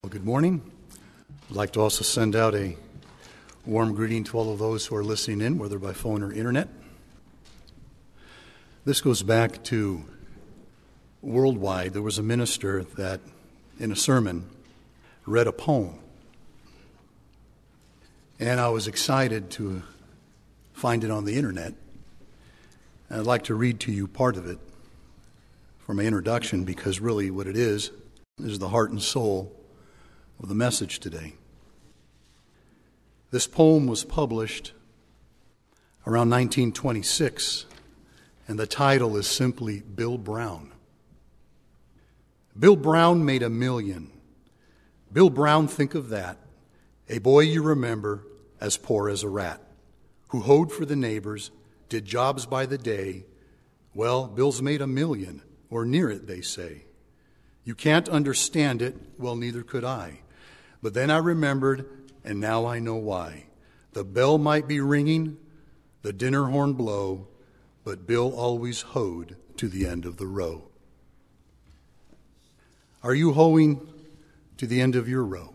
Well, good morning. I'd like to also send out a warm greeting to all of those who are listening in, whether by phone or internet. This goes back to worldwide. There was a minister that, in a sermon, read a poem. And I was excited to find it on the internet. And I'd like to read to you part of it for my introduction, because really what it is the heart and soul of the message today. This poem was published around 1926, and the title is simply Bill Brown. Bill Brown made $1 million. Bill Brown, think of that. A boy you remember as poor as a rat, who hoed for the neighbors, did jobs by the day. Well, Bill's made $1 million, or near it, they say. You can't understand it, well, neither could I. But then I remembered, and now I know why. The bell might be ringing, the dinner horn blow, but Bill always hoed to the end of the row. Are you hoeing to the end of your row?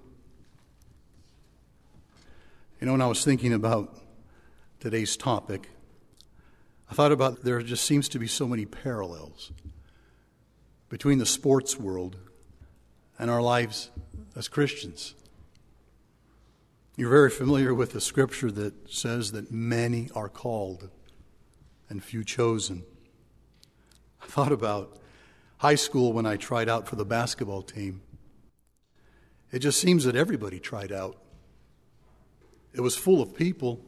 You know, when I was thinking about today's topic, I thought about there just seems to be so many parallels between the sports world and our lives as Christians. You're very familiar with the scripture that says that many are called and few chosen. I thought about high school when I tried out for the basketball team. It just seems that everybody tried out. It was full of people.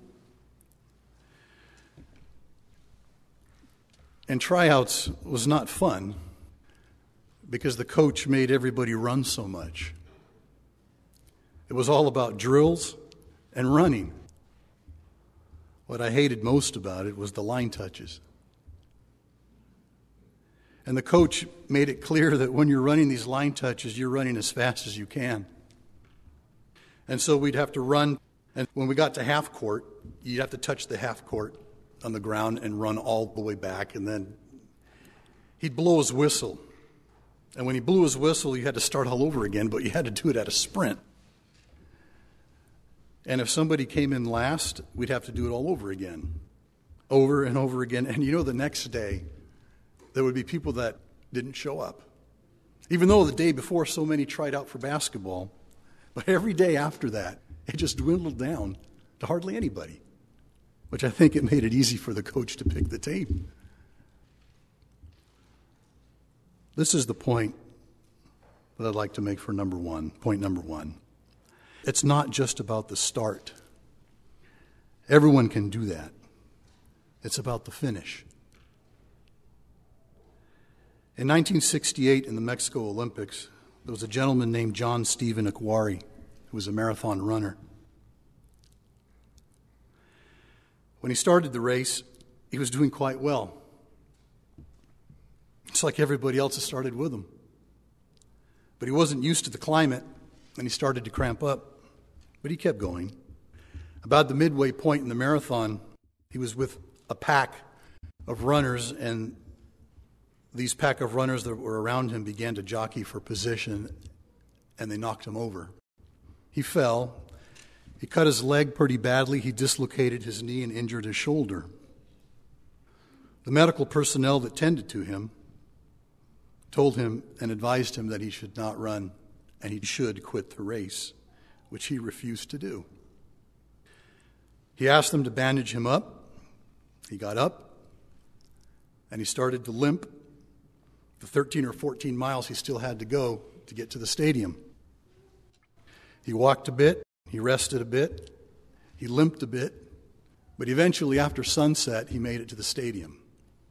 And tryouts was not fun because the coach made everybody run so much. It was all about drills and running. What I hated most about it was the line touches. And the coach made it clear that when you're running these line touches, you're running as fast as you can. And so we'd have to run, and when we got to half court, you'd have to touch the half court on the ground and run all the way back, and then he'd blow his whistle. And when he blew his whistle, you had to start all over again, but you had to do it at a sprint. And if somebody came in last, we'd have to do it all over again, over and over again. And you know, the next day, there would be people that didn't show up. Even though the day before so many tried out for basketball, but every day after that, it just dwindled down to hardly anybody, which I think it made it easy for the coach to pick the team. This is the point that I'd like to make for point number one. It's not just about the start. Everyone can do that. It's about the finish. In 1968, in the Mexico Olympics, there was a gentleman named John Stephen Akhwari, who was a marathon runner. When he started the race, he was doing quite well. It's like everybody else has started with him. But he wasn't used to the climate, and he started to cramp up. But he kept going. About the midway point in the marathon, he was with a pack of runners, and these pack of runners that were around him began to jockey for position, and they knocked him over. He fell. He cut his leg pretty badly. He dislocated his knee and injured his shoulder. The medical personnel that tended to him told him and advised him that he should not run and he should quit the race, which he refused to do. He asked them to bandage him up. He got up and he started to limp the 13 or 14 miles he still had to go to get to the stadium. He walked a bit, he rested a bit, he limped a bit, but eventually after sunset he made it to the stadium.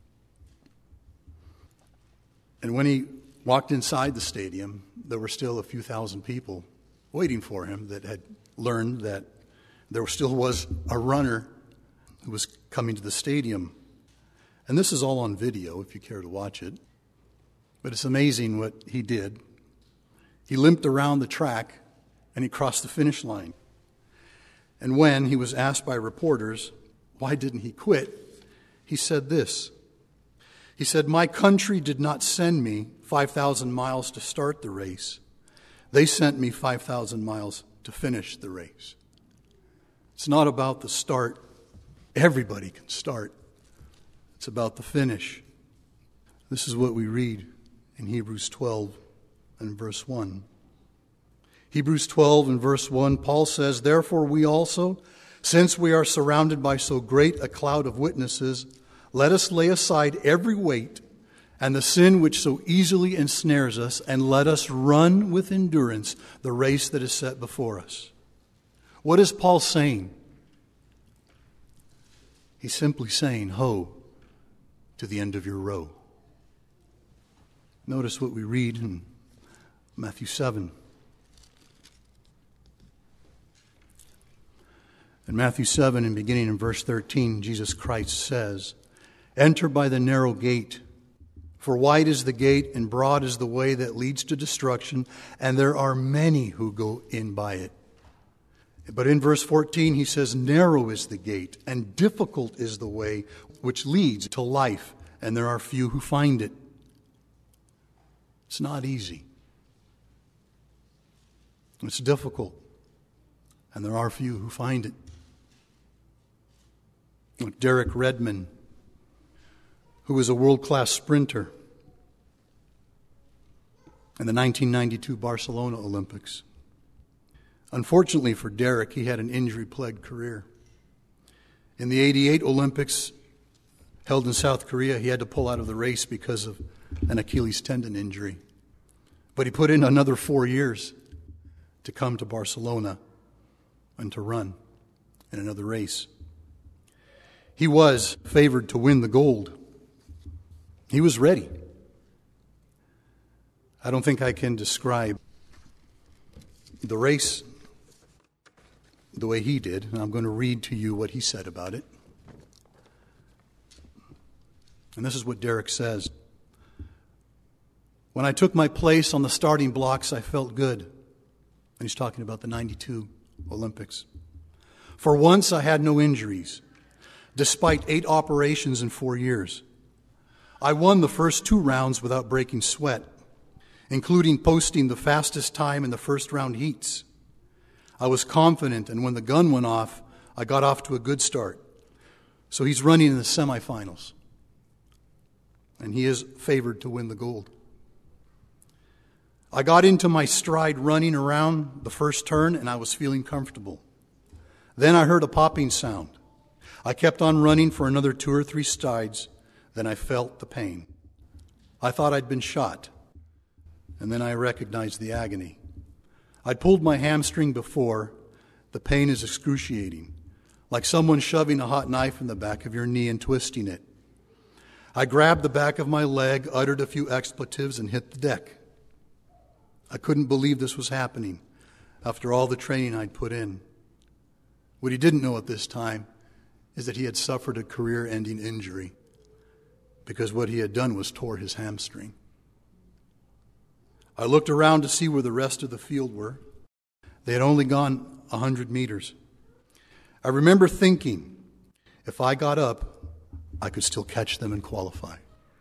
And when he walked inside the stadium, there were still a few thousand people waiting for him that had learned that there still was a runner who was coming to the stadium. And this is all on video if you care to watch it. But it's amazing what he did. He limped around the track and he crossed the finish line. And when he was asked by reporters, why didn't he quit? He said this. He said, "My country did not send me 5,000 miles to start the race. They sent me 5,000 miles to finish the race. It's not about the start. Everybody can start. It's about the finish. This is what we read in Hebrews 12 and verse 1. Hebrews 12 and verse 1, Paul says, "Therefore we also, since we are surrounded by so great a cloud of witnesses, let us lay aside every weight and the sin which so easily ensnares us, and let us run with endurance the race that is set before us." What is Paul saying? He's simply saying, ho, to the end of your row. Notice what we read in Matthew 7. In Matthew 7, and beginning in verse 13, Jesus Christ says, "Enter by the narrow gate, for wide is the gate and broad is the way that leads to destruction, and there are many who go in by it." But in verse 14 he says, "Narrow is the gate and difficult is the way which leads to life, and there are few who find it." It's not easy. It's difficult, and there are few who find it. Like Derek Redmond, who was a world-class sprinter in the 1992 Barcelona Olympics. Unfortunately for Derek, he had an injury-plagued career. In the 88 Olympics held in South Korea, he had to pull out of the race because of an Achilles tendon injury. But he put in another 4 years to come to Barcelona and to run in another race. He was favored to win the gold. He was ready. I don't think I can describe the race the way he did, and I'm going to read to you what he said about it. And this is what Derek says. "When I took my place on the starting blocks, I felt good." And he's talking about the 92 Olympics. "For once, I had no injuries, despite 8 operations in 4 years. I won the first 2 rounds without breaking sweat, including posting the fastest time in the first round heats. I was confident, and when the gun went off, I got off to a good start." So he's running in the semifinals, and he is favored to win the gold. "I got into my stride running around the first turn, and I was feeling comfortable. Then I heard a popping sound. I kept on running for another 2 or 3 strides. Then I felt the pain. I thought I'd been shot, and then I recognized the agony. I'd pulled my hamstring before. The pain is excruciating, like someone shoving a hot knife in the back of your knee and twisting it. I grabbed the back of my leg, uttered a few expletives, and hit the deck. I couldn't believe this was happening after all the training I'd put in. What he didn't know at this time is that he had suffered a career-ending injury because what he had done was tore his hamstring. I looked around to see where the rest of the field were. They had only gone 100 meters. I remember thinking, if I got up, I could still catch them and qualify.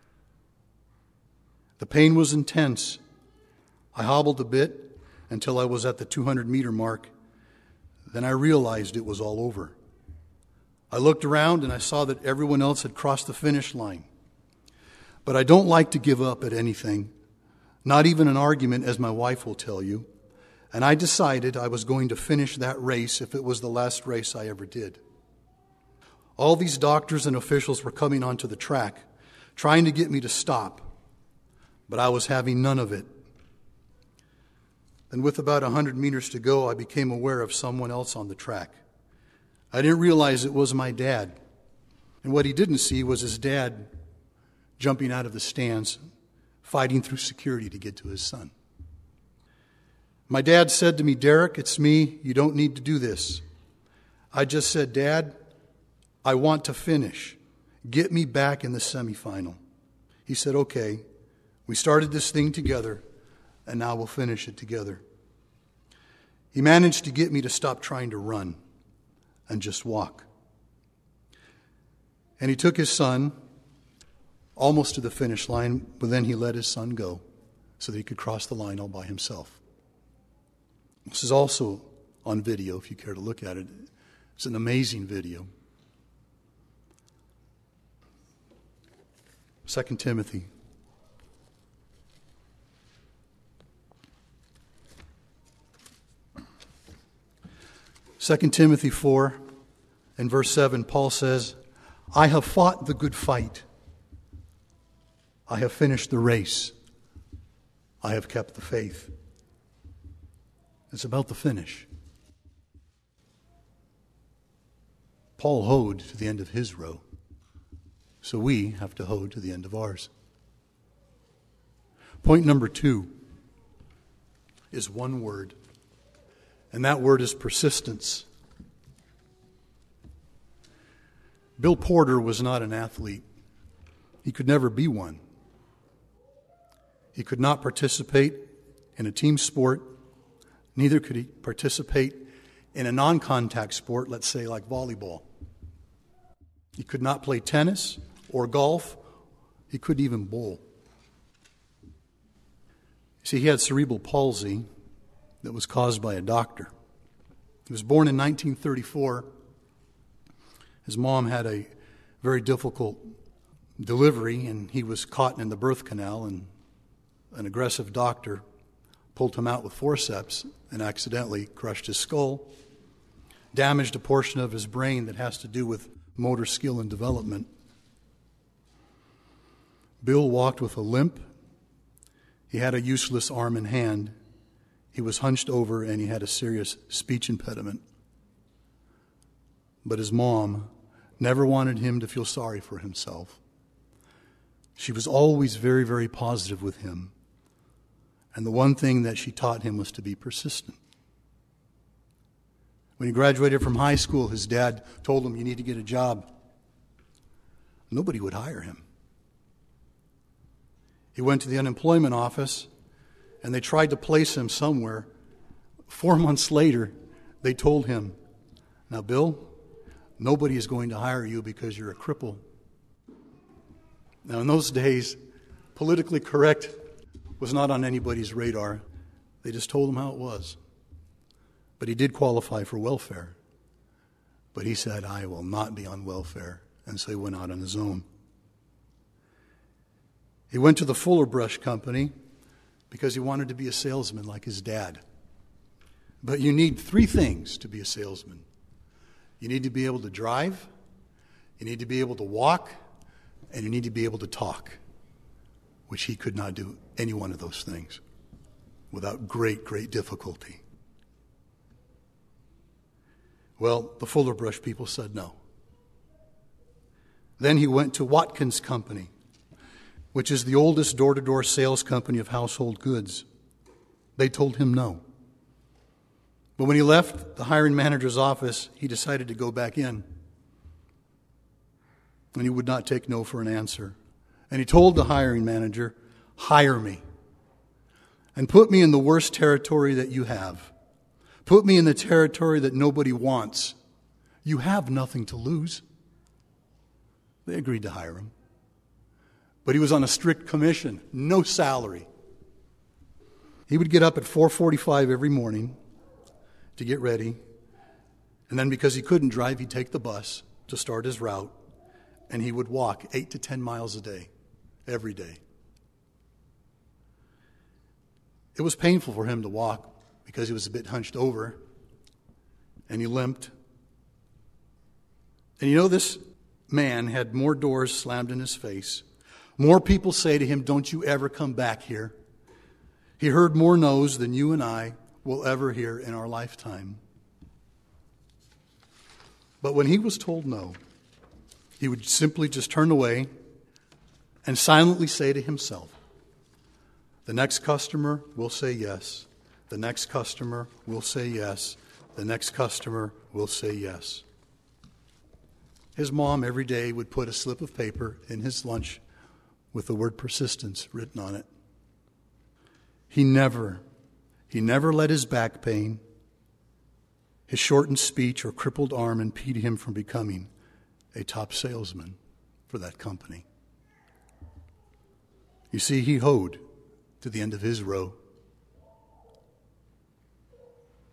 The pain was intense. I hobbled a bit until I was at the 200-meter mark. Then I realized it was all over. I looked around and I saw that everyone else had crossed the finish line. But I don't like to give up at anything, not even an argument, as my wife will tell you. And I decided I was going to finish that race if it was the last race I ever did. All these doctors and officials were coming onto the track, trying to get me to stop, but I was having none of it. Then with about 100 meters to go, I became aware of someone else on the track. I didn't realize it was my dad. And what he didn't see was his dad jumping out of the stands, fighting through security to get to his son. My dad said to me, "Derek, it's me. You don't need to do this." I just said, "Dad, I want to finish. Get me back in the semifinal." He said, "Okay, we started this thing together, and now we'll finish it together." He managed to get me to stop trying to run and just walk. And he took his son almost to the finish line, but then he let his son go so that he could cross the line all by himself. This is also on video if you care to look at it. It's an amazing video. 2 Timothy. Second Timothy 4 and verse 7, Paul says, I have fought the good fight. I have finished the race. I have kept the faith. It's about the finish. Paul hoed to the end of his row, so we have to hoe to the end of ours. Point number 2 is one word, and that word is persistence. Bill Porter was not an athlete. He could never be one. He could not participate in a team sport. Neither could he participate in a non-contact sport, let's say like volleyball. He could not play tennis or golf. He couldn't even bowl. See, he had cerebral palsy that was caused by a doctor. He was born in 1934. His mom had a very difficult delivery, and he was caught in the birth canal, and an aggressive doctor pulled him out with forceps and accidentally crushed his skull, damaged a portion of his brain that has to do with motor skill and development. Bill walked with a limp. He had a useless arm and hand. He was hunched over, and he had a serious speech impediment. But his mom never wanted him to feel sorry for himself. She was always very, very positive with him. And the one thing that she taught him was to be persistent. When he graduated from high school, his dad told him, you need to get a job. Nobody would hire him. He went to the unemployment office, and they tried to place him somewhere. 4 months later, they told him, now, Bill, nobody is going to hire you because you're a cripple. Now, in those days, politically correct was not on anybody's radar. They just told him how it was. But he did qualify for welfare. But he said, I will not be on welfare. And so he went out on his own. He went to the Fuller Brush Company because he wanted to be a salesman like his dad. But you need 3 things to be a salesman. You need to be able to drive, you need to be able to walk, and you need to be able to talk, which he could not do any one of those things without great, great difficulty. Well, the Fuller Brush people said no. Then he went to Watkins Company, which is the oldest door-to-door sales company of household goods. They told him no. But when he left the hiring manager's office, he decided to go back in. And he would not take no for an answer. And he told the hiring manager, hire me. And put me in the worst territory that you have. Put me in the territory that nobody wants. You have nothing to lose. They agreed to hire him. But he was on a strict commission, no salary. He would get up at 4:45 every morning to get ready. And then because he couldn't drive, he'd take the bus to start his route. And he would walk 8 to 10 miles a day, every day. It was painful for him to walk because he was a bit hunched over. And he limped. And you know, this man had more doors slammed in his face. More people say to him, don't you ever come back here. He heard more no's than you and I will ever hear in our lifetime. But when he was told no, he would simply just turn away and silently say to himself, the next customer will say yes. The next customer will say yes. The next customer will say yes. His mom every day would put a slip of paper in his lunch with the word persistence written on it. He never let his back pain, his shortened speech, or crippled arm impede him from becoming a top salesman for that company. You see, he hoed to the end of his row.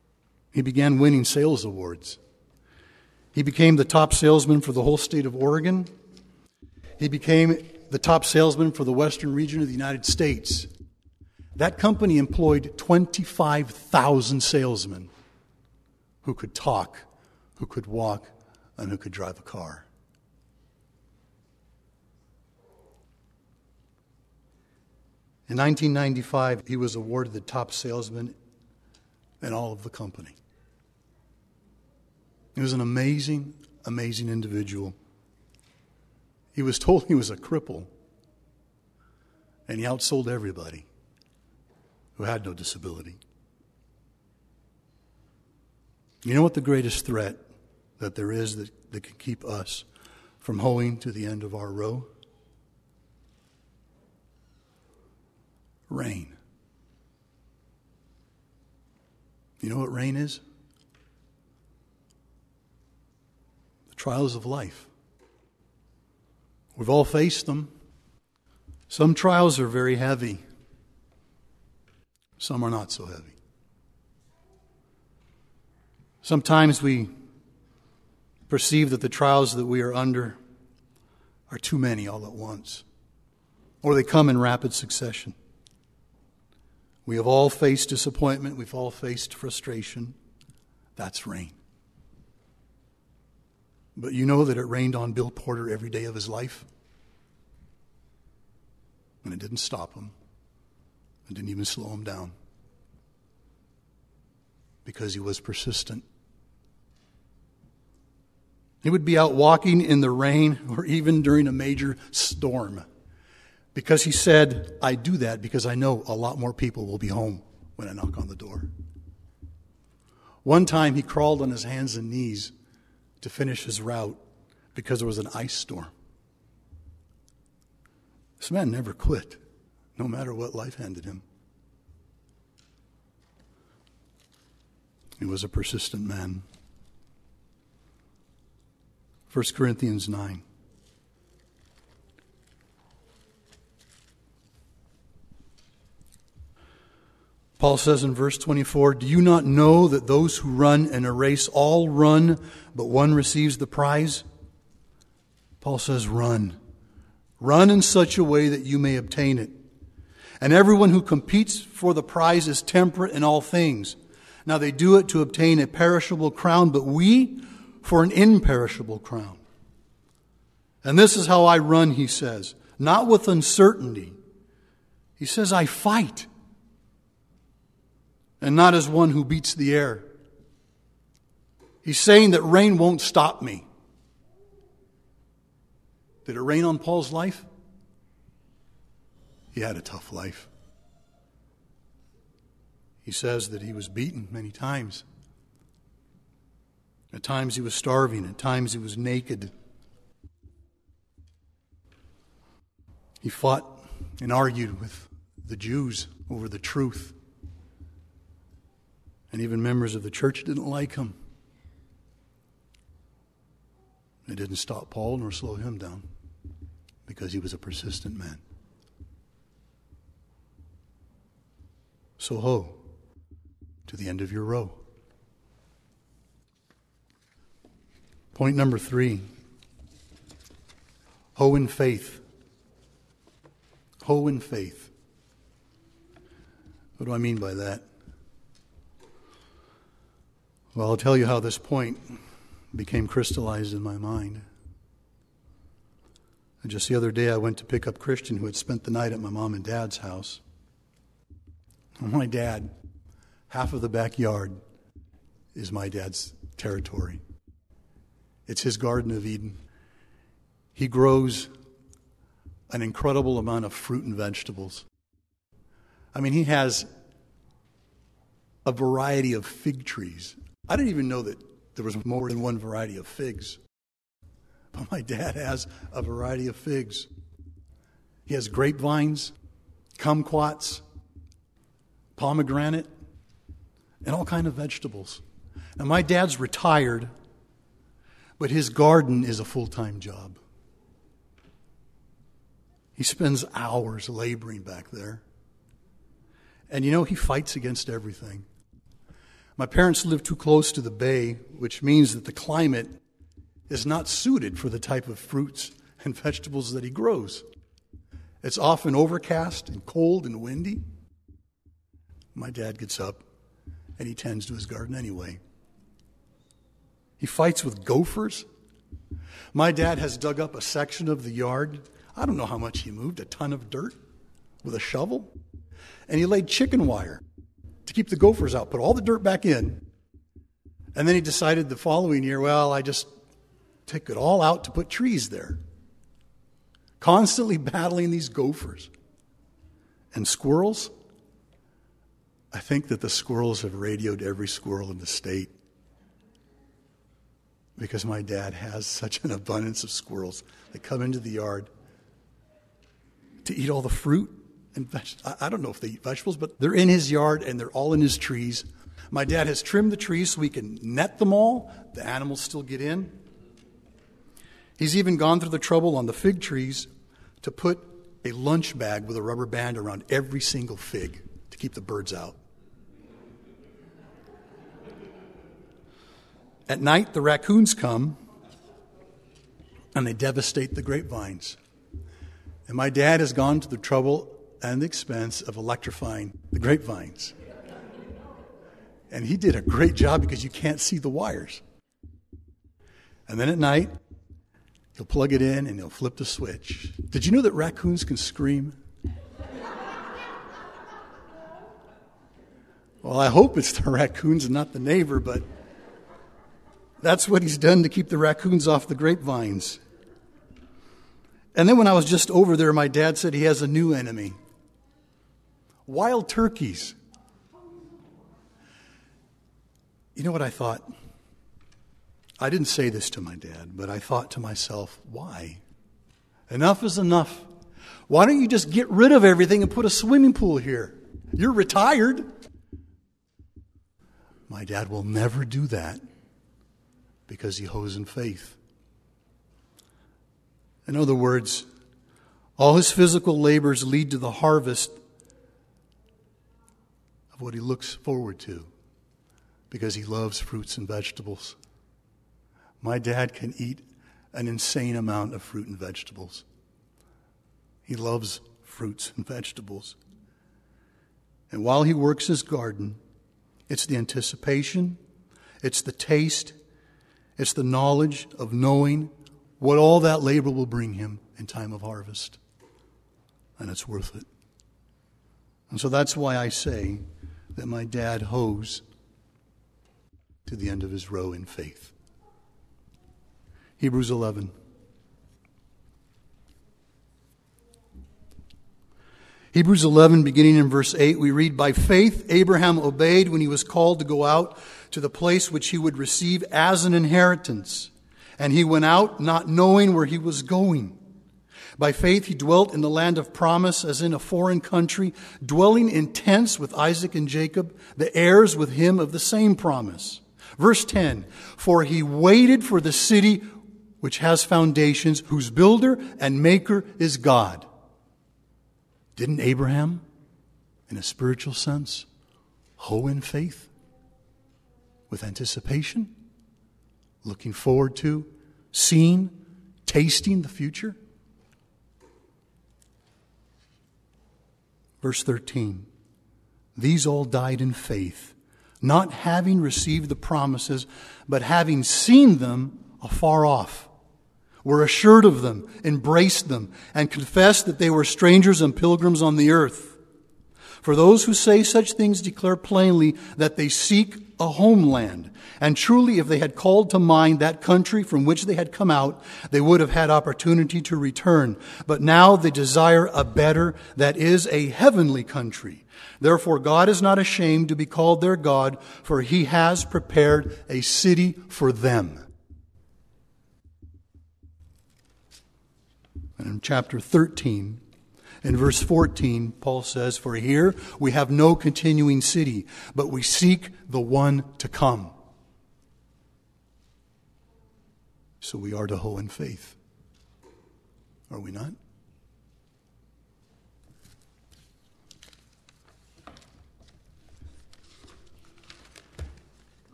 He began winning sales awards. He became the top salesman for the whole state of Oregon. He became the top salesman for the western region of the United States. That company employed 25,000 salesmen who could talk, who could walk, and who could drive a car. In 1995, he was awarded the top salesman in all of the company. He was an amazing, amazing individual. He was told he was a cripple, and he outsold everybody who had no disability. You know what the greatest threat that there is that can keep us from hoeing to the end of our row? Rain. You know what rain is? The trials of life. We've all faced them. Some trials are very heavy. Some are not so heavy. Sometimes we perceive that the trials that we are under are too many all at once, or they come in rapid succession. We have all faced disappointment. We've all faced frustration. That's rain. But you know that it rained on Bill Porter every day of his life? And it didn't stop him. It didn't even slow him down. Because he was persistent. He would be out walking in the rain or even during a major storm. Because he said, I do that because I know a lot more people will be home when I knock on the door. One time he crawled on his hands and knees to finish his route because there was an ice storm. This man never quit, no matter what life handed him. He was a persistent man. 1 Corinthians 9. Paul says in verse 24, do you not know that those who run in a race all run, but one receives the prize? Paul says, run. Run in such a way that you may obtain it. And everyone who competes for the prize is temperate in all things. Now they do it to obtain a perishable crown, but we for an imperishable crown. And this is how I run, he says, not with uncertainty. He says, I fight. And not as one who beats the air. He's saying that rain won't stop me. Did it rain on Paul's life? He had a tough life. He says that he was beaten many times. At times he was starving. At times he was naked. He fought and argued with the Jews over the truth. And even members of the church didn't like him. It didn't stop Paul nor slow him down because he was a persistent man. So ho to the end of your row. Point number 3. Ho in faith. Ho in faith. What do I mean by that? Well, I'll tell you how this point became crystallized in my mind. And just the other day, I went to pick up Christian, who had spent the night at my mom and dad's house. My dad, half of the backyard is my dad's territory. It's his Garden of Eden. He grows an incredible amount of fruit and vegetables. I mean, he has a variety of fig trees. I didn't even know that there was more than one variety of figs. But my dad has a variety of figs. He has grapevines, kumquats, pomegranate, and all kinds of vegetables. Now, my dad's retired, but his garden is a full-time job. He spends hours laboring back there. And you know, he fights against everything. My parents live too close to the bay, which means that the climate is not suited for the type of fruits and vegetables that he grows. It's often overcast and cold and windy. My dad gets up and he tends to his garden anyway. He fights with gophers. My dad has dug up a section of the yard. I don't know how much he moved, a ton of dirt with a shovel. And he laid chicken wire to keep the gophers out, put all the dirt back in. And then he decided the following year, well, I just take it all out to put trees there. Constantly battling these gophers. And squirrels, I think that the squirrels have radioed every squirrel in the state. Because my dad has such an abundance of squirrels that come into the yard to eat all the fruit and vegetables. I don't know if they eat vegetables, but they're in his yard and they're all in his trees. My dad has trimmed the trees so we can net them all. The animals still get in. He's even gone through the trouble on the fig trees to put a lunch bag with a rubber band around every single fig to keep the birds out. At night, the raccoons come and they devastate the grapevines. And my dad has gone to the trouble and the expense of electrifying the grapevines. And he did a great job because you can't see the wires. And then at night, he'll plug it in and he'll flip the switch. Did you know that raccoons can scream? Well, I hope it's the raccoons and not the neighbor, but that's what he's done to keep the raccoons off the grapevines. And then when I was just over there, my dad said he has a new enemy. Wild turkeys. You know what I thought? I didn't say this to my dad, but I thought to myself, why? Enough is enough. Why don't you just get rid of everything and put a swimming pool here? You're retired. My dad will never do that because he hoes in faith. In other words, all his physical labors lead to the harvest of what he looks forward to because he loves fruits and vegetables. My dad can eat an insane amount of fruit and vegetables. He loves fruits and vegetables. And while he works his garden, it's the anticipation, it's the taste, it's the knowledge of knowing what all that labor will bring him in time of harvest. And it's worth it. And so that's why I say that my dad hoes to the end of his row in faith. Hebrews 11. Hebrews 11, beginning in verse 8, we read, "By faith Abraham obeyed when he was called to go out to the place which he would receive as an inheritance. And he went out not knowing where he was going. By faith he dwelt in the land of promise as in a foreign country, dwelling in tents with Isaac and Jacob, the heirs with him of the same promise." Verse 10, "For he waited for the city which has foundations, whose builder and maker is God." Didn't Abraham, in a spiritual sense, hoe in faith with anticipation, looking forward to, seeing, tasting the future? Verse 13, "These all died in faith, not having received the promises, but having seen them afar off, were assured of them, embraced them, and confessed that they were strangers and pilgrims on the earth. For those who say such things declare plainly that they seek a homeland. And truly, if they had called to mind that country from which they had come out, they would have had opportunity to return. But now they desire a better, that is, a heavenly country. Therefore, God is not ashamed to be called their God, for he has prepared a city for them." And in chapter 13, in verse 14, Paul says, "For here we have no continuing city, but we seek the one to come." So we are to hoe in faith. Are we not?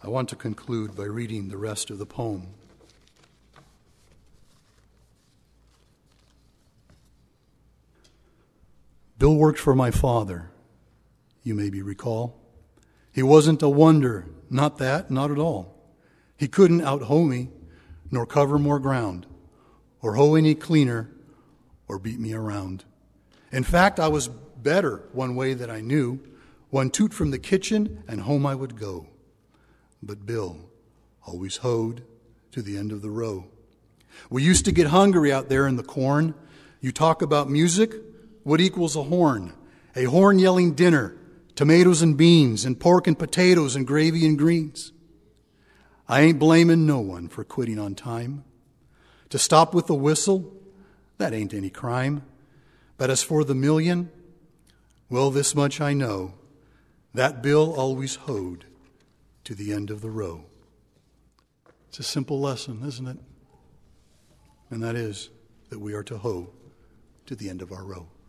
want to conclude by reading the rest of the poem. Bill worked for my father, you maybe recall. He wasn't a wonder, not that, not at all. He couldn't out-hoe me, nor cover more ground, or hoe any cleaner, or beat me around. In fact, I was better one way that I knew. One toot from the kitchen, and home I would go. But Bill always hoed to the end of the row. We used to get hungry out there in the corn. You talk about music, what equals a horn? A horn-yelling dinner, tomatoes and beans, and pork and potatoes and gravy and greens. I ain't blaming no one for quitting on time. To stop with the whistle, that ain't any crime. But as for the million, well, this much I know. That Bill always hoed to the end of the row. It's a simple lesson, isn't it? And that is that we are to hoe to the end of our row.